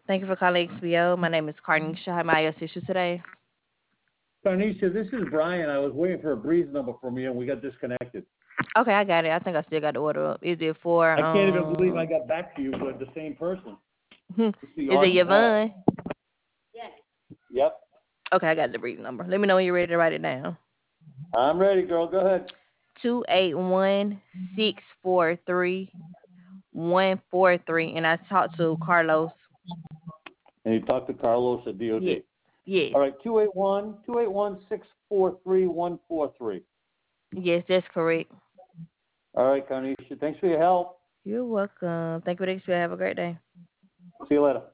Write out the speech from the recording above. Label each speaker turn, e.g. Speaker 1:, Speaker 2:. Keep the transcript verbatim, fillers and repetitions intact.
Speaker 1: Thank you for calling X B O. My name is Carnisha. How may I assist you today?
Speaker 2: Tanisha, this is Brian. I was waiting for a Breeze number from you, and we got disconnected.
Speaker 1: Okay, I got it. I think I still got the order up. Is it for
Speaker 2: I can't even believe I
Speaker 1: um?
Speaker 2: got back to you with the same person.
Speaker 1: is
Speaker 2: It's the
Speaker 1: it
Speaker 2: odd call.
Speaker 1: Yvonne?
Speaker 2: Yep.
Speaker 1: Okay, I got the read number. Let me know when you're ready to write it down.
Speaker 2: I'm ready, girl. Go ahead.
Speaker 1: Two eight one six four three one four three, and I talked to Carlos.
Speaker 2: And you talked to Carlos at D O
Speaker 1: Yes.
Speaker 2: D.
Speaker 1: Yes.
Speaker 2: All right, two eight one, two eight one, six four three, one four three.
Speaker 1: Yes, that's correct.
Speaker 2: All right, Carnisha. Thanks for your help.
Speaker 1: You're welcome. Thank you for the experience. Have a great day.
Speaker 2: See you later.